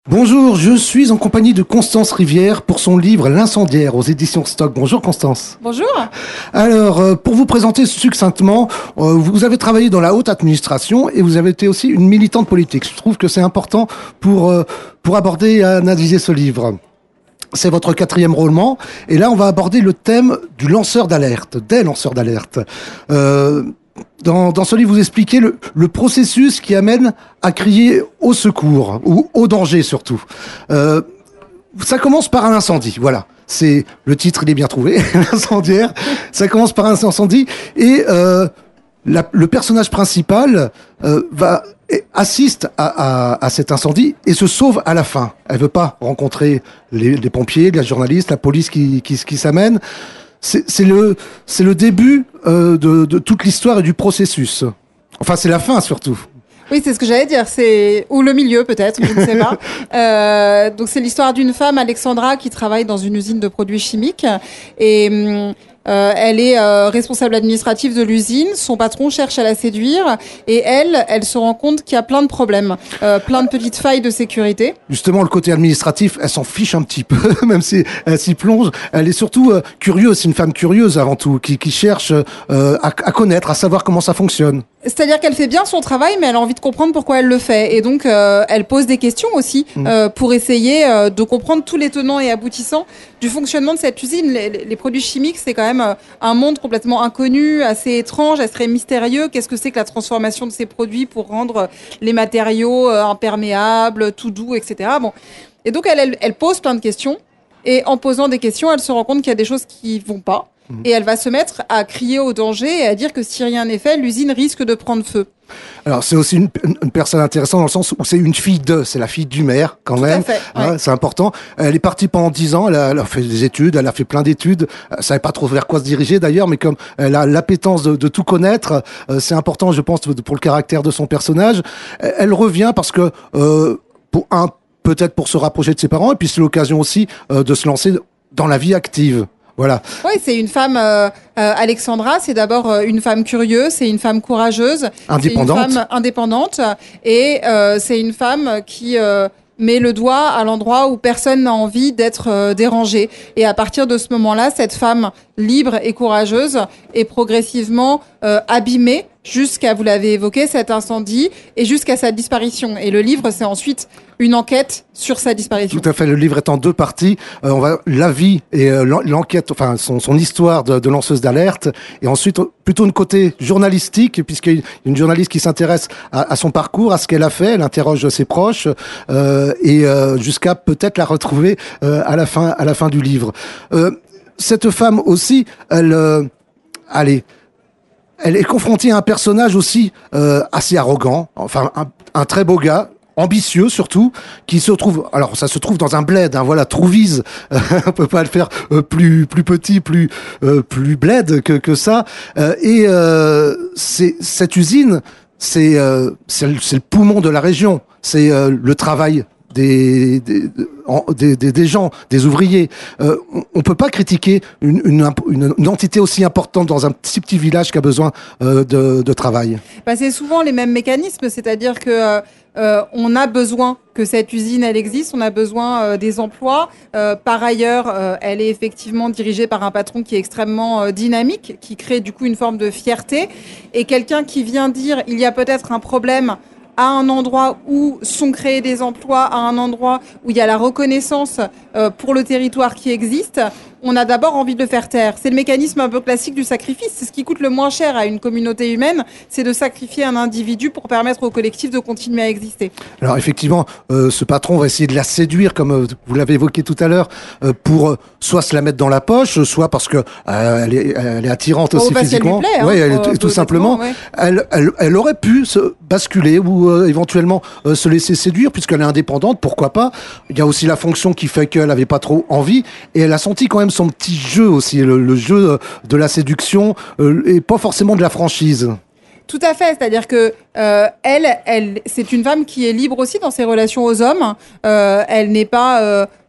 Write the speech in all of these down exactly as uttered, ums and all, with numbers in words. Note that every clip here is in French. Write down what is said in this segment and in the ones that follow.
Bonjour, je suis en compagnie de Constance Rivière pour son livre L'incendiaire aux éditions Stock. Bonjour Constance. Bonjour. Alors, euh, pour vous présenter succinctement, euh, vous avez travaillé dans la haute administration et vous avez été aussi une militante politique. Je trouve que c'est important pour, euh, pour aborder et analyser ce livre. C'est votre quatrième roman et là on va aborder le thème du lanceur d'alerte, des lanceurs d'alerte. Euh, Dans, dans ce livre, vous expliquez le, le processus qui amène à crier au secours, ou au danger surtout. Euh, ça commence par un incendie, voilà. C'est le titre, il est bien trouvé, l'incendiaire. Ça commence par un incendie et euh, la, le personnage principal euh, va assiste à, à, à cet incendie et se sauve à la fin. Elle veut pas rencontrer les, les pompiers, les journalistes, la police qui, qui, qui s'amène. C'est, c'est le, c'est le début euh, de, de toute l'histoire et du processus. Enfin, c'est la fin surtout. Oui, c'est ce que j'allais dire. C'est ou le milieu peut-être, je ne sais pas. Euh, donc c'est l'histoire d'une femme, Alexandra, qui travaille dans une usine de produits chimiques et euh, elle est euh, responsable administrative de l'usine. Son patron cherche à la séduire et elle, elle se rend compte qu'il y a plein de problèmes, euh, plein de petites failles de sécurité. Justement, le côté administratif, elle s'en fiche un petit peu, même si elle s'y plonge. Elle est surtout euh, curieuse. C'est une femme curieuse avant tout, qui, qui cherche euh, à, à connaître, à savoir comment ça fonctionne. C'est-à-dire qu'elle fait bien son travail, mais elle a envie de comprendre pourquoi elle le fait. Et donc, euh, elle pose des questions aussi mmh. euh, pour essayer euh, de comprendre tous les tenants et aboutissants du fonctionnement de cette usine. Les, les produits chimiques, c'est quand même euh, un monde complètement inconnu, assez étrange, assez mystérieux. Qu'est-ce que c'est que la transformation de ces produits pour rendre les matériaux euh, imperméables, tout doux, et cetera. Bon. Et donc, elle, elle, elle pose plein de questions. Et en posant des questions, elle se rend compte qu'il y a des choses qui vont pas. Et elle va se mettre à crier au danger et à dire que si rien n'est fait, l'usine risque de prendre feu. Alors c'est aussi une, une personne intéressante dans le sens où c'est une fille de, c'est la fille du maire quand Tout même. À fait, hein, ouais. C'est important. Elle est partie pendant dix ans, elle a, elle a fait des études, elle a fait plein d'études. Elle savait pas trop vers quoi se diriger d'ailleurs, mais comme elle a l'appétence de, de tout connaître, euh, c'est important, je pense, pour le caractère de son personnage. Elle revient parce que euh, pour un peut-être pour se rapprocher de ses parents et puis c'est l'occasion aussi euh, de se lancer dans la vie active. Voilà. Oui, c'est une femme, euh, euh, Alexandra, c'est d'abord euh, une femme curieuse, c'est une femme courageuse, indépendante. C'est une femme indépendante et euh, c'est une femme qui euh, met le doigt à l'endroit où personne n'a envie d'être euh, dérangé. Et à partir de ce moment-là, cette femme libre et courageuse est progressivement euh, abîmée jusqu'à, vous l'avez évoqué, cet incendie et jusqu'à sa disparition. Et le livre, c'est ensuite une enquête sur sa disparition. Tout à fait. Le livre est en deux parties. Euh, on va la vie et euh, l'enquête, enfin son, son histoire de, de lanceuse d'alerte, et ensuite plutôt une côté journalistique, puisqu'il y a une journaliste qui s'intéresse à, à son parcours, à ce qu'elle a fait. Elle interroge ses proches euh, et euh, jusqu'à peut-être la retrouver euh, à la fin, à la fin du livre. Euh, cette femme aussi, elle, euh, allez. Elle est confrontée à un personnage aussi euh, assez arrogant, enfin un, un très beau gars, ambitieux surtout, qui se trouve, alors ça se trouve dans un bled, hein, voilà, Trouvise, euh, on peut pas le faire euh, plus plus petit, plus euh, plus bled que que ça. Euh, et euh, c'est cette usine, c'est euh, c'est le, c'est le poumon de la région, c'est euh, le travail des des, des des des gens, des ouvriers. Euh, on, on peut pas critiquer une, une une une entité aussi importante dans un petit petit village qui a besoin euh, de de travail. Bah, c'est souvent les mêmes mécanismes, c'est-à-dire que euh, on a besoin que cette usine elle existe, on a besoin euh, des emplois. Euh, par ailleurs, euh, elle est effectivement dirigée par un patron qui est extrêmement euh, dynamique, qui crée du coup une forme de fierté, et quelqu'un qui vient dire il y a peut-être un problème à un endroit où sont créés des emplois, à un endroit où il y a la reconnaissance euh, pour le territoire qui existe, on a d'abord envie de le faire taire. C'est le mécanisme un peu classique du sacrifice. C'est ce qui coûte le moins cher à une communauté humaine, c'est de sacrifier un individu pour permettre au collectif de continuer à exister. Alors effectivement, euh, ce patron va essayer de la séduire, comme euh, vous l'avez évoqué tout à l'heure, euh, pour euh, soit se la mettre dans la poche, soit parce que euh, elle, est, elle est attirante aussi oh, parce physiquement. Qu'elle lui plaît, hein, ouais, elle, euh, tout simplement. Ouais. Elle, elle, elle aurait pu se basculer ou euh, éventuellement euh, se laisser séduire, puisqu'elle est indépendante. Pourquoi pas? Il y a aussi la fonction qui fait qu'elle avait pas trop envie, et elle a senti quand même son petit jeu aussi, le, le jeu de la séduction euh, et pas forcément de la franchise. Tout à fait, c'est-à-dire que euh, elle, elle, c'est une femme qui est libre aussi dans ses relations aux hommes. Euh, elle n'est pas euh,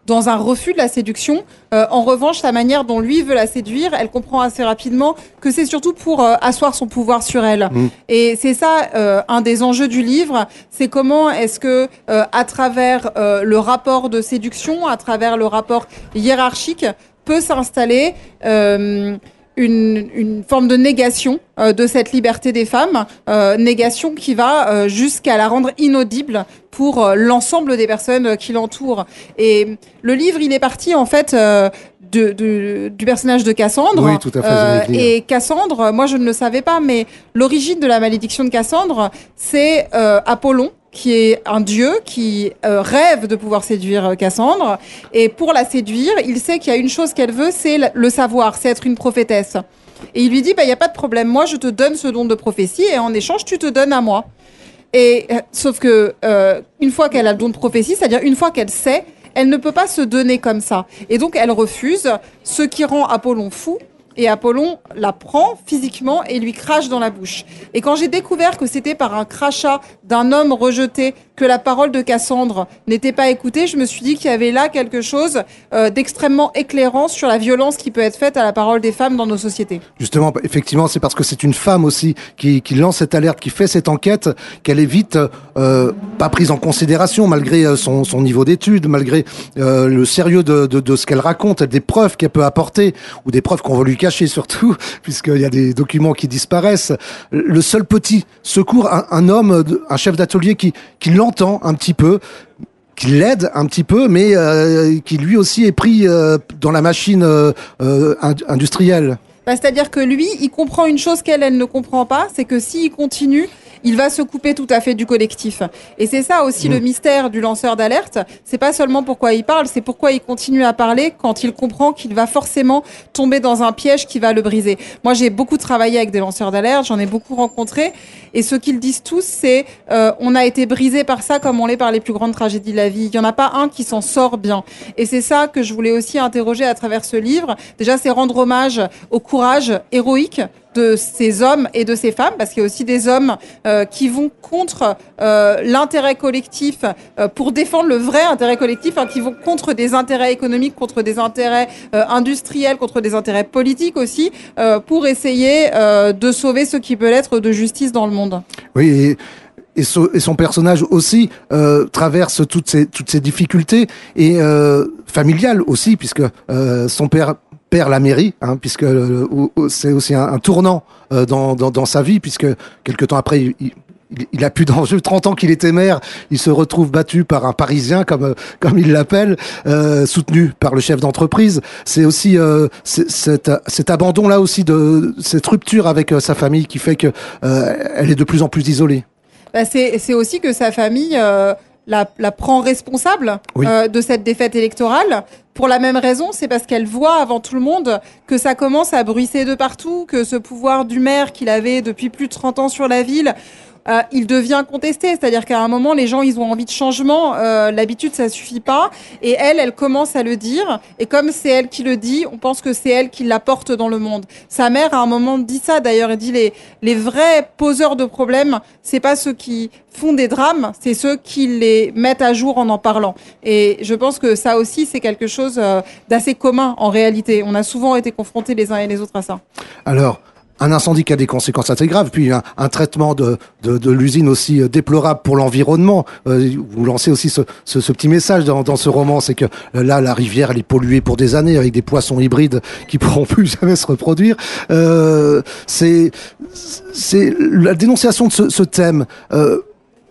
dans un refus de la séduction. Euh, en revanche, la manière dont lui veut la séduire, elle comprend assez rapidement que c'est surtout pour euh, asseoir son pouvoir sur elle. Mmh. Et c'est ça, euh, un des enjeux du livre, c'est comment est-ce que, euh, à travers euh, le rapport de séduction, à travers le rapport hiérarchique, peut s'installer euh, Une, une forme de négation euh, de cette liberté des femmes, euh, négation qui va euh, jusqu'à la rendre inaudible pour euh, l'ensemble des personnes euh, qui l'entourent. Et le livre, il est parti en fait euh, de, de, du personnage de Cassandre. Oui, tout à fait. Euh, et Cassandre, moi je ne le savais pas, mais l'origine de la malédiction de Cassandre, c'est euh, Apollon, qui est un dieu qui euh, rêve de pouvoir séduire Cassandre. Et pour la séduire, il sait qu'il y a une chose qu'elle veut, c'est le savoir, c'est être une prophétesse. Et il lui dit, bah, il n'y a pas de problème, moi je te donne ce don de prophétie et en échange, tu te donnes à moi. Et euh, sauf que euh, une fois qu'elle a le don de prophétie, c'est-à-dire une fois qu'elle sait, elle ne peut pas se donner comme ça. Et donc elle refuse, ce qui rend Apollon fou. Et Apollon la prend physiquement et lui crache dans la bouche. Et quand j'ai découvert que c'était par un crachat d'un homme rejeté que la parole de Cassandre n'était pas écoutée, je me suis dit qu'il y avait là quelque chose euh, d'extrêmement éclairant sur la violence qui peut être faite à la parole des femmes dans nos sociétés. Justement, effectivement, c'est parce que c'est une femme aussi qui, qui lance cette alerte, qui fait cette enquête, qu'elle est vite euh, pas prise en considération malgré son, son niveau d'études, malgré euh, le sérieux de, de, de ce qu'elle raconte, des preuves qu'elle peut apporter, ou des preuves qu'on veut lui cacher surtout, puisqu'il y a des documents qui disparaissent. Le seul petit secours, un, un homme, un chef d'atelier qui, qui l'entend un petit peu, qui l'aide un petit peu, mais euh, qui lui aussi est pris euh, dans la machine euh, euh, industrielle. Bah, c'est-à-dire que lui, il comprend une chose qu'elle, elle ne comprend pas, c'est que s'il continue, il va se couper tout à fait du collectif. Et c'est ça aussi mmh. le mystère du lanceur d'alerte. C'est pas seulement pourquoi il parle, c'est pourquoi il continue à parler quand il comprend qu'il va forcément tomber dans un piège qui va le briser. Moi, j'ai beaucoup travaillé avec des lanceurs d'alerte, j'en ai beaucoup rencontré. Et ce qu'ils disent tous, c'est euh, on a été brisé par ça comme on l'est par les plus grandes tragédies de la vie. Il y en a pas un qui s'en sort bien. Et c'est ça que je voulais aussi interroger à travers ce livre. Déjà, c'est rendre hommage au courage héroïque de ces hommes et de ces femmes, parce qu'il y a aussi des hommes euh, qui vont contre euh, l'intérêt collectif euh, pour défendre le vrai intérêt collectif, hein, qui vont contre des intérêts économiques, contre des intérêts euh, industriels, contre des intérêts politiques aussi, euh, pour essayer euh, de sauver ce qui peut l'être de justice dans le monde. Oui, et... Et, so, et son personnage aussi euh, traverse toutes ces toutes ces difficultés et euh, familiales aussi, puisque euh, son père perd la mairie, hein, puisque euh, c'est aussi un, un tournant euh, dans, dans dans sa vie, puisque quelque temps après il, il, il a plus d'enjeu. trente ans qu'il était maire, il se retrouve battu par un Parisien, comme comme il l'appelle, euh, soutenu par le chef d'entreprise. C'est aussi euh, c'est, cet cet abandon là aussi de cette rupture avec euh, sa famille qui fait que euh, elle est de plus en plus isolée. Bah c'est, c'est aussi que sa famille euh, la, la prend responsable oui. euh, de cette défaite électorale. Pour la même raison, c'est parce qu'elle voit avant tout le monde que ça commence à bruisser de partout, que ce pouvoir du maire qu'il avait depuis plus de trente ans sur la ville, Euh, il devient contesté, c'est-à-dire qu'à un moment, les gens, ils ont envie de changement, euh, l'habitude, ça suffit pas, et elle, elle commence à le dire, et comme c'est elle qui le dit, on pense que c'est elle qui la porte dans le monde. Sa mère, à un moment, dit ça, d'ailleurs, elle dit les, les vrais poseurs de problèmes, c'est pas ceux qui font des drames, c'est ceux qui les mettent à jour en en parlant. Et je pense que ça aussi, c'est quelque chose euh, d'assez commun, en réalité. On a souvent été confrontés les uns et les autres à ça. Alors, un incendie qui a des conséquences assez graves, puis un, un traitement de, de, de l'usine aussi déplorable pour l'environnement. Euh, vous lancez aussi ce, ce, ce petit message dans, dans ce roman, c'est que là, la rivière, elle est polluée pour des années avec des poissons hybrides qui pourront plus jamais se reproduire. Euh, c'est, c'est la dénonciation de ce, ce thème. Euh,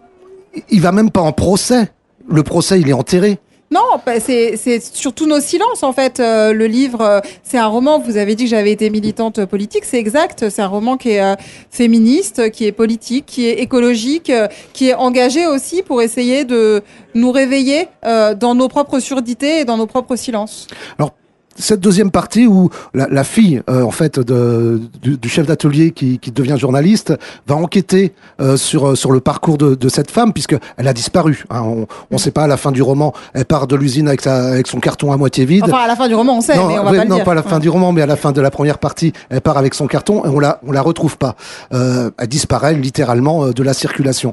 il va même pas en procès. Le procès, il est enterré. Non, c'est, c'est surtout nos silences, en fait. Euh, le livre, euh, c'est un roman, vous avez dit que j'avais été militante politique, c'est exact. C'est un roman qui est euh, féministe, qui est politique, qui est écologique, euh, qui est engagé aussi pour essayer de nous réveiller euh, dans nos propres surdités et dans nos propres silences. Alors, cette deuxième partie où la, la fille euh, en fait de, du, du chef d'atelier qui, qui devient journaliste va enquêter euh, sur sur le parcours de, de cette femme puisque elle a disparu. Hein, on ne sait pas à la fin du roman. Elle part de l'usine avec sa avec son carton à moitié vide. Enfin à la fin du roman on sait, non, mais on va ouais, pas le non, dire. pas à la fin ouais. du roman, mais à la fin de la première partie, elle part avec son carton et on la on la retrouve pas. Euh, elle disparaît littéralement euh, de la circulation.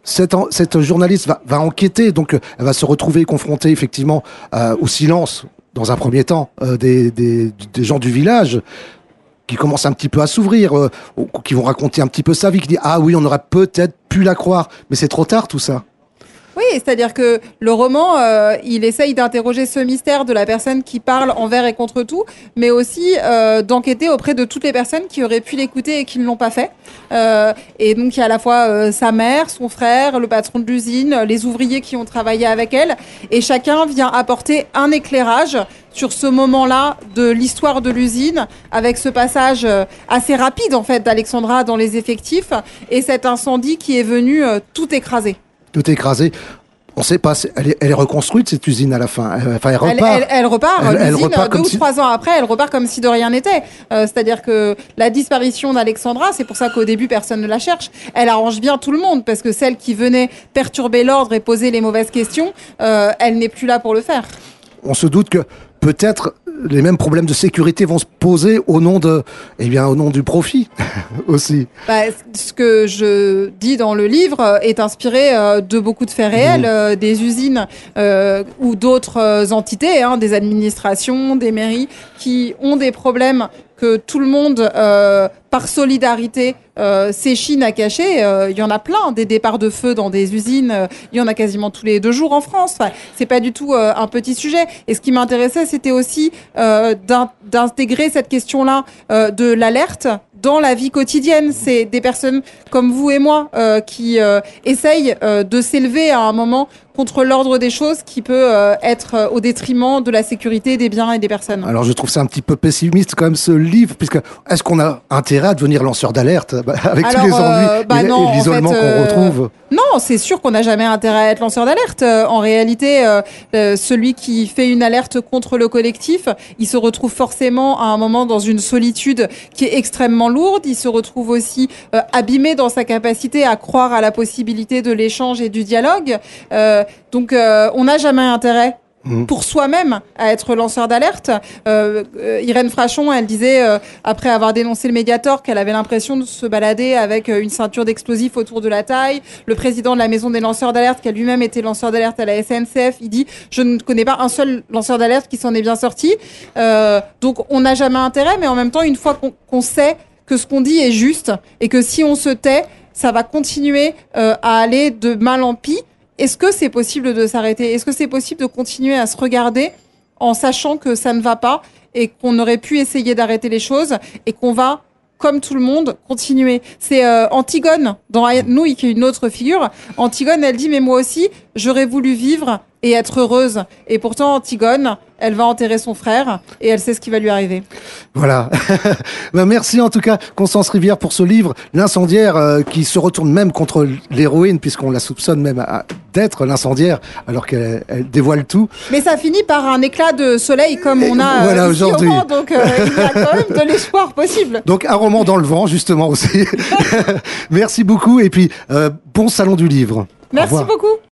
cette, en, cette journaliste va, va enquêter, donc elle va se retrouver confrontée effectivement euh, au silence, dans un premier temps, euh, des, des, des gens du village, qui commencent un petit peu à s'ouvrir, euh, qui vont raconter un petit peu sa vie, qui dit ah oui, on aurait peut-être pu la croire, mais c'est trop tard tout ça. Oui, c'est-à-dire que le roman, euh, il essaye d'interroger ce mystère de la personne qui parle envers et contre tout, mais aussi euh, d'enquêter auprès de toutes les personnes qui auraient pu l'écouter et qui ne l'ont pas fait. Euh, et donc, il y a à la fois euh, sa mère, son frère, le patron de l'usine, les ouvriers qui ont travaillé avec elle, et chacun vient apporter un éclairage sur ce moment-là de l'histoire de l'usine, avec ce passage euh, assez rapide, en fait, d'Alexandra dans les effectifs, et cet incendie qui est venu euh, tout écraser. Tout écrasé. On sait pas, elle est, elle est reconstruite cette usine à la fin. Enfin, elle repart. Elle, elle, elle repart. Elle, elle l'usine, repart deux ou si... trois ans après, elle repart comme si de rien n'était. Euh, c'est-à-dire que la disparition d'Alexandra, c'est pour ça qu'au début personne ne la cherche. Elle arrange bien tout le monde parce que celle qui venait perturber l'ordre et poser les mauvaises questions, euh, elle n'est plus là pour le faire. On se doute que peut-être les mêmes problèmes de sécurité vont se poser au nom de, eh bien, au nom du profit aussi. Bah, ce que je dis dans le livre est inspiré euh, de beaucoup de faits réels, mmh. euh, des usines euh, ou d'autres euh, entités, hein, des administrations, des mairies, qui ont des problèmes que tout le monde, euh, par solidarité, euh, s'échine à cacher. Euh, il y en a plein, des départs de feu dans des usines. Euh, il y en a quasiment tous les deux jours en France. Enfin, c'est pas du tout euh, un petit sujet. Et ce qui m'intéressait, c'était aussi euh, d'in- d'intégrer cette question-là euh, de l'alerte dans la vie quotidienne. C'est des personnes comme vous et moi euh, qui euh, essayent euh, de s'élever à un moment contre l'ordre des choses qui peut euh, être euh, au détriment de la sécurité des biens et des personnes. Alors je trouve ça un petit peu pessimiste quand même ce livre, puisque est-ce qu'on a intérêt à devenir lanceur d'alerte bah, avec Alors, tous les ennuis euh, bah et, non, et l'isolement en fait, qu'on euh, retrouve? Non, c'est sûr qu'on n'a jamais intérêt à être lanceur d'alerte. Euh, en réalité, euh, euh, celui qui fait une alerte contre le collectif, il se retrouve forcément à un moment dans une solitude qui est extrêmement lourde. Il se retrouve aussi euh, abîmé dans sa capacité à croire à la possibilité de l'échange et du dialogue. Euh, donc, euh, on n'a jamais intérêt pour soi-même à être lanceur d'alerte. Euh, euh, Irène Frachon, elle disait, euh, après avoir dénoncé le Mediator, qu'elle avait l'impression de se balader avec euh, une ceinture d'explosifs autour de la taille. Le président de la Maison des lanceurs d'alerte, qui a lui-même été lanceur d'alerte à la S N C F, il dit « Je ne connais pas un seul lanceur d'alerte qui s'en est bien sorti. Euh, » Donc, on n'a jamais intérêt, mais en même temps, une fois qu'on, qu'on sait que ce qu'on dit est juste et que si on se tait, ça va continuer euh, à aller de mal en pis. Est-ce que c'est possible de s'arrêter ? Est-ce que c'est possible de continuer à se regarder en sachant que ça ne va pas et qu'on aurait pu essayer d'arrêter les choses et qu'on va, comme tout le monde, continuer ? C'est euh, Antigone, dans Nous, qui est une autre figure. Antigone, elle dit « Mais moi aussi, j'aurais voulu vivre et être heureuse. » Et pourtant, Antigone, elle va enterrer son frère et elle sait ce qui va lui arriver. Voilà. Ben merci en tout cas, Constance Rivière, pour ce livre, L'incendiaire, euh, qui se retourne même contre l'héroïne, puisqu'on la soupçonne même à, d'être l'incendiaire, alors qu'elle elle dévoile tout. Mais ça finit par un éclat de soleil comme on a voilà, euh, ici aujourd'hui. au Mans, donc euh, il y a quand même de l'espoir possible. Donc un roman dans le vent, justement aussi. Merci beaucoup et puis euh, bon salon du livre. Merci beaucoup.